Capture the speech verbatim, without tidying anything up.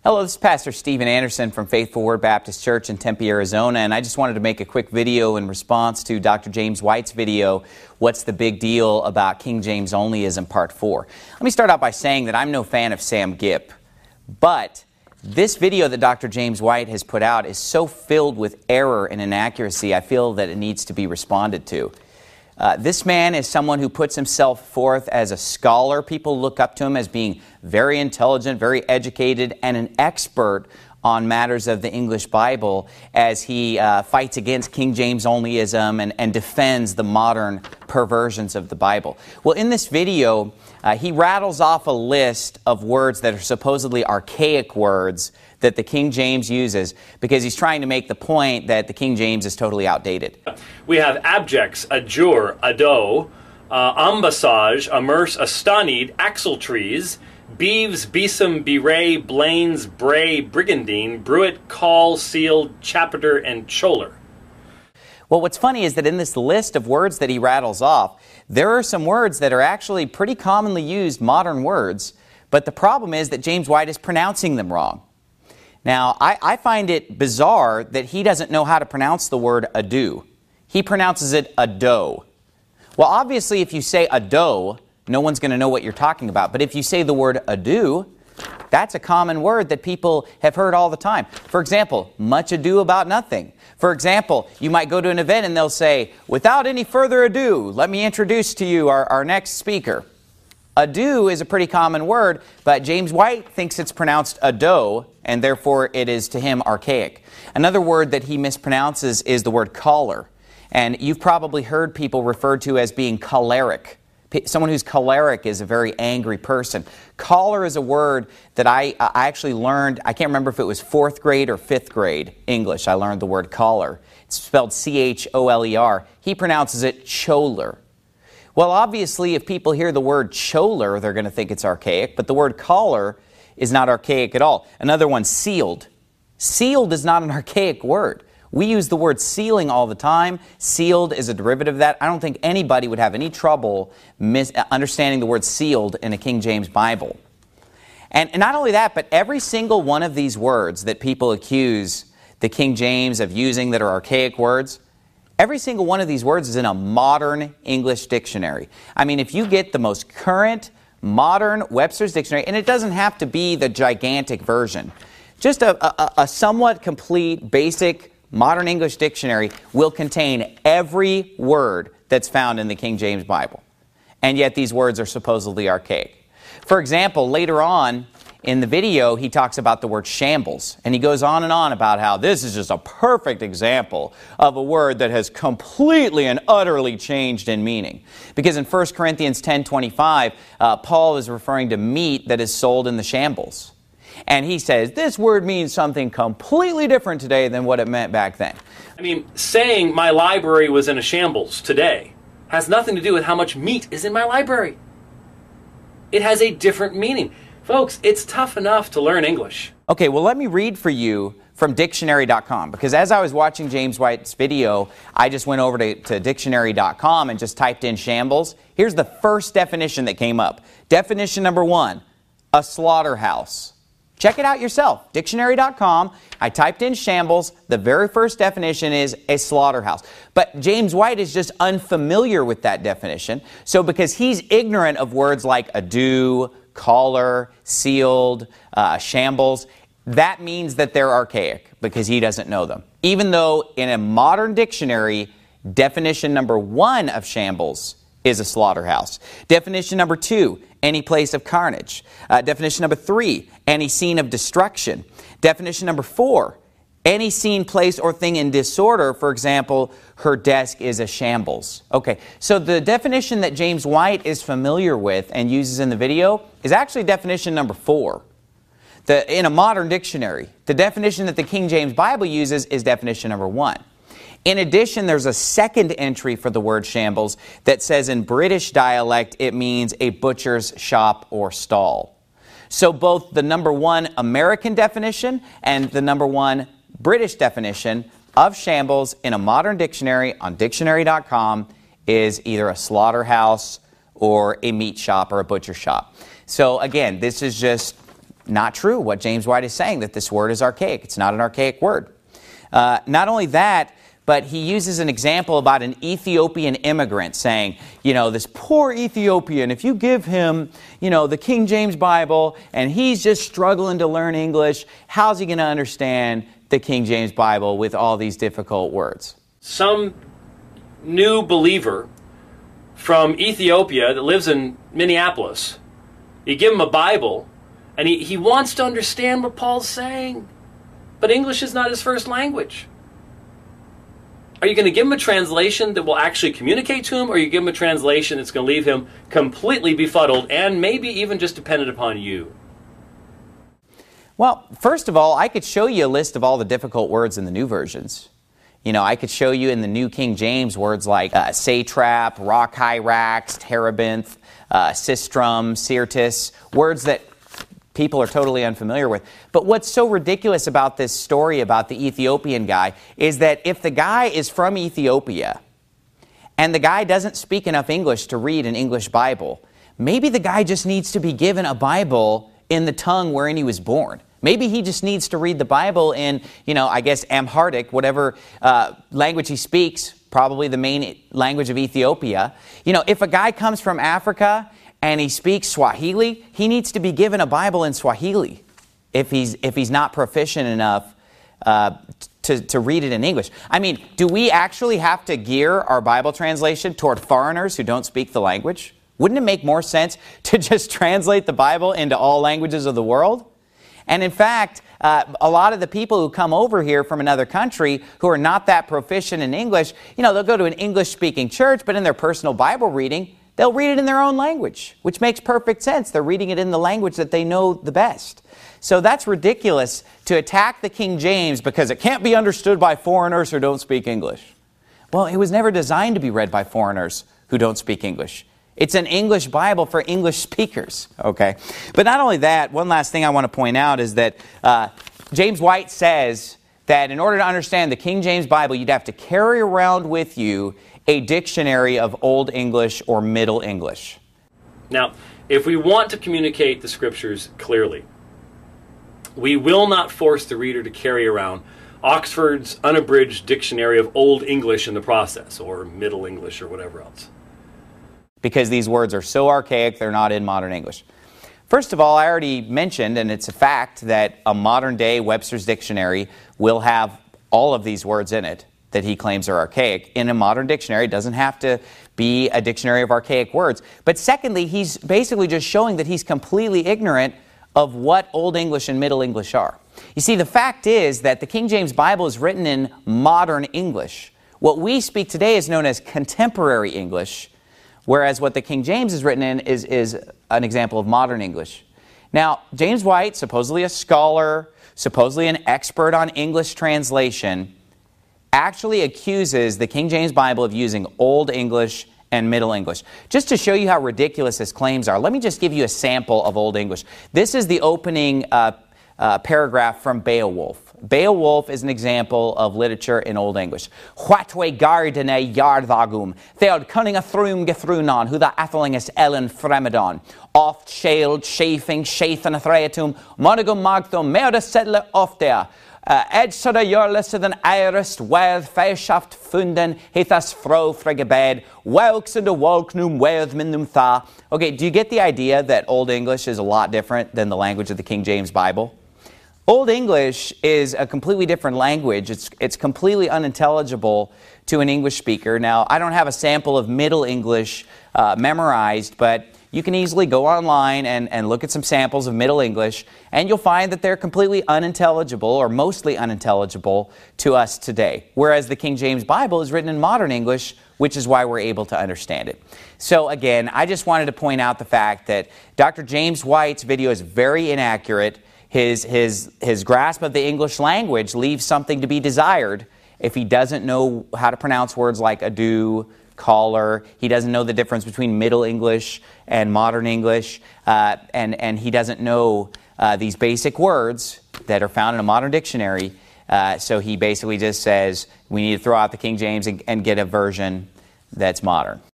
Hello, this is Pastor Steven Anderson from Faithful Word Baptist Church in Tempe, Arizona, and I just wanted to make a quick video in response to Doctor James White's video, What's the Big Deal About King James Onlyism, Part four. Let me start out by saying that I'm no fan of Sam Gipp, but this video that Doctor James White has put out is so filled with error and inaccuracy, I feel that it needs to be responded to. Uh, this man is someone who puts himself forth as a scholar. People look up to him as being very intelligent, very educated, and an expert on matters of the English Bible as he uh, fights against King James Onlyism and, and defends the modern perversions of the Bible. Well, in this video, uh, he rattles off a list of words that are supposedly archaic words that the King James uses because he's trying to make the point that the King James is totally outdated. We have abjects, adjure, ado, uh, ambassage, immerse, astonied, axletrees, beeves, besom, bewray, blains, bray, brigandine, bruit, call, sealed, chapter, and choler. Well, what's funny is that in this list of words that he rattles off, there are some words that are actually pretty commonly used modern words, but the problem is that James White is pronouncing them wrong. Now, I, I find it bizarre that he doesn't know how to pronounce the word ado. He pronounces it ado. Well, obviously, if you say ado, no one's going to know what you're talking about. But if you say the word ado, that's a common word that people have heard all the time. For example, much ado about nothing. For example, you might go to an event and they'll say, without any further ado, let me introduce to you our, our next speaker. Ado is a pretty common word, but James White thinks it's pronounced ado, and therefore it is to him archaic. Another word that he mispronounces is the word choler. And you've probably heard people referred to as being choleric. Someone who's choleric is a very angry person. Choler is a word that I, I actually learned, I can't remember if it was fourth grade or fifth grade English, I learned the word choler. It's spelled C H O L E R. He pronounces it choler. Well, obviously, if people hear the word choler, they're going to think it's archaic, but the word choler is not archaic at all. Another one, sealed. Sealed is not an archaic word. We use the word sealing all the time. Sealed is a derivative of that. I don't think anybody would have any trouble mis- understanding the word sealed in a King James Bible. And, and not only that, but every single one of these words that people accuse the King James of using that are archaic words, every single one of these words is in a modern English dictionary. I mean, if you get the most current, modern Webster's Dictionary, and it doesn't have to be the gigantic version, just a, a, a somewhat complete, basic, modern English dictionary will contain every word that's found in the King James Bible. And yet these words are supposedly archaic. For example, later on in the video, he talks about the word shambles. And he goes on and on about how this is just a perfect example of a word that has completely and utterly changed in meaning. Because in First Corinthians ten twenty-five, uh, Paul is referring to meat that is sold in the shambles. And he says, this word means something completely different today than what it meant back then. I mean, saying my library was in a shambles today has nothing to do with how much meat is in my library. It has a different meaning. Folks, it's tough enough to learn English. Okay, well, let me read for you from dictionary dot com, because as I was watching James White's video, I just went over to, to dictionary dot com and just typed in shambles. Here's the first definition that came up. Definition number one, a slaughterhouse. Check it out yourself, dictionary dot com. I typed in shambles. The very first definition is a slaughterhouse. But James White is just unfamiliar with that definition. So because he's ignorant of words like ado, choler, sealed, uh, shambles, that means that they're archaic because he doesn't know them. Even though in a modern dictionary, definition number one of shambles is a slaughterhouse. Definition number two, any place of carnage. Uh, definition number three, any scene of destruction. Definition number four, any scene, place, or thing in disorder. For example, her desk is a shambles. Okay, so the definition that James White is familiar with and uses in the video is actually definition number four. The, in a modern dictionary, the definition that the King James Bible uses is definition number one. In addition, there's a second entry for the word shambles that says in British dialect it means a butcher's shop or stall. So both the number one American definition and the number one British definition of shambles in a modern dictionary on dictionary dot com is either a slaughterhouse or a meat shop or a butcher shop. So again, this is just not true what James White is saying, that this word is archaic. It's not an archaic word. Uh, not only that, but he uses an example about an Ethiopian immigrant saying, you know, this poor Ethiopian, if you give him, you know, the King James Bible and he's just struggling to learn English, how's he going to understand the King James Bible with all these difficult words? Some new believer from Ethiopia that lives in Minneapolis, you give him a Bible and he, he wants to understand what Paul's saying, but English is not his first language. Are you going to give him a translation that will actually communicate to him, or are you give him a translation that's going to leave him completely befuddled and maybe even just dependent upon you? Well, first of all, I could show you a list of all the difficult words in the new versions. You know, I could show you in the New King James words like uh, satrap, rock hyrax, terebinth, uh, sistrum, syrtis, words that people are totally unfamiliar with. But what's so ridiculous about this story about the Ethiopian guy is that if the guy is from Ethiopia and the guy doesn't speak enough English to read an English Bible, maybe the guy just needs to be given a Bible in the tongue wherein he was born. Maybe he just needs to read the Bible in, you know, I guess Amharic, whatever uh, language he speaks, probably the main language of Ethiopia. You know, if a guy comes from Africa and he speaks Swahili, he needs to be given a Bible in Swahili if he's, if he's not proficient enough uh, to, to read it in English. I mean, do we actually have to gear our Bible translation toward foreigners who don't speak the language? Wouldn't it make more sense to just translate the Bible into all languages of the world? And in fact, uh, a lot of the people who come over here from another country who are not that proficient in English, you know, they'll go to an English-speaking church, but in their personal Bible reading, they'll read it in their own language, which makes perfect sense. They're reading it in the language that they know the best. So that's ridiculous to attack the King James because it can't be understood by foreigners who don't speak English. Well, it was never designed to be read by foreigners who don't speak English. It's an English Bible for English speakers, okay? But not only that, one last thing I want to point out is that uh, James White says that in order to understand the King James Bible, you'd have to carry around with you a dictionary of Old English or Middle English. Now, if we want to communicate the Scriptures clearly, we will not force the reader to carry around Oxford's unabridged dictionary of Old English in the process, or Middle English, or whatever else. Because these words are so archaic, they're not in modern English. First of all, I already mentioned, and it's a fact, that a modern-day Webster's Dictionary will have all of these words in it that he claims are archaic. In a modern dictionary, it doesn't have to be a dictionary of archaic words. But secondly, he's basically just showing that he's completely ignorant of what Old English and Middle English are. You see, the fact is that the King James Bible is written in modern English. What we speak today is known as contemporary English, whereas what the King James is written in is, is an example of modern English. Now, James White, supposedly a scholar, supposedly an expert on English translation, actually accuses the King James Bible of using Old English and Middle English. Just to show you how ridiculous his claims are, let me just give you a sample of Old English. This is the opening uh, uh, paragraph from Beowulf. Beowulf is an example of literature in Old English. Whatwe gardene yardagum, theod cunning a thrum gethrunon, who the athelingus ellen fremedon, oft shald, chafing, shathan a threatum, monogum magthum, meoda settle oftea, ed soda jorless than irist, weth, feishaft funden, hithas fro fregebed, welks and a walknum weth minum tha. Okay, do you get the idea that Old English is a lot different than the language of the King James Bible? Old English is a completely different language. It's, it's completely unintelligible to an English speaker. Now, I don't have a sample of Middle English uh, memorized, but you can easily go online and, and look at some samples of Middle English, and you'll find that they're completely unintelligible, or mostly unintelligible, to us today. Whereas the King James Bible is written in modern English, which is why we're able to understand it. So again, I just wanted to point out the fact that Doctor James White's video is very inaccurate. His, his, his grasp of the English language leaves something to be desired if he doesn't know how to pronounce words like ado, caller. He doesn't know the difference between Middle English and modern English, uh, and, and he doesn't know uh, these basic words that are found in a modern dictionary. Uh, so he basically just says we need to throw out the King James and, and get a version that's modern.